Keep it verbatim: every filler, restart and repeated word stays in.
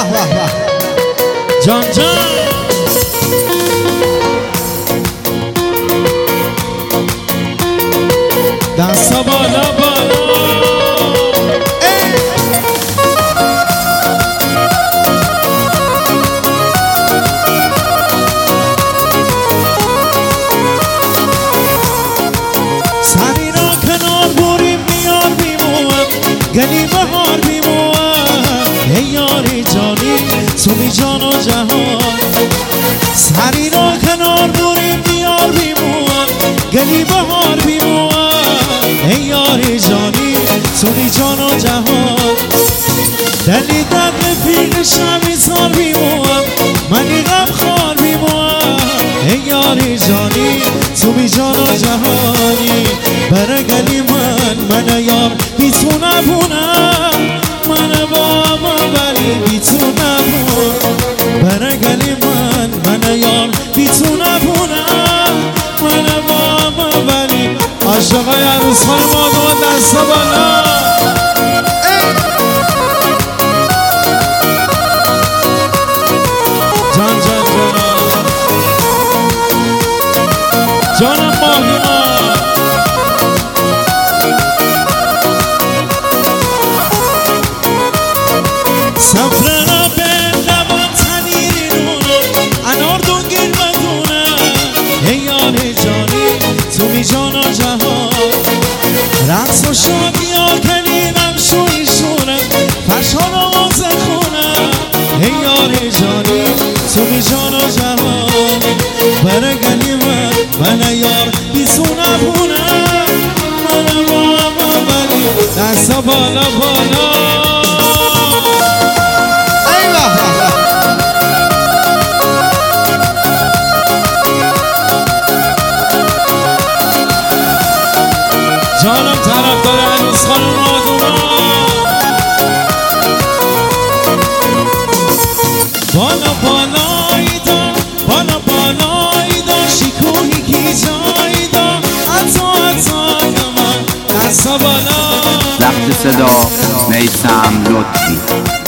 واه واه واه جان جان دستا بالا بالا سری را کنار بریم میار بیموم گلی بهار بیموم ای یاری جانی تو می جان و جهان سری را کنار بریم میار بیموم گلی بهار بیموم ای یاری جانی تو می جان و جهان دلی دقل پیغ شمی سار بیموم منی غم خار بیموم ای یاری جانی تو بی جان و جهانی برگلی من من یار بی تو نبونم من با ما ولی بی تو نبونم برگلی من من یار بی تو نبونم من با ما ولی عاشقای عروس خانم آدم دست بالا جان جان جان جانم ماهیما سفرنا به لبان تنیری نونم انار دونگیر بدونم ای یار جانی تو بی جان و جهان رقص و شادی ها کلینم شوی شونم فرشان آواز خونم ای یار جانی تو بی جان و جهان برگلی من من یار بی تو نبونم من با ما ولی دستا بالا بالا جانم طرف داره عروس خانم آدونا بالا بالایی دا بالا بالایی دا شکوهی کی جایی دا عطا عطا من دستا بالا ضبط صدا میثم لطفی.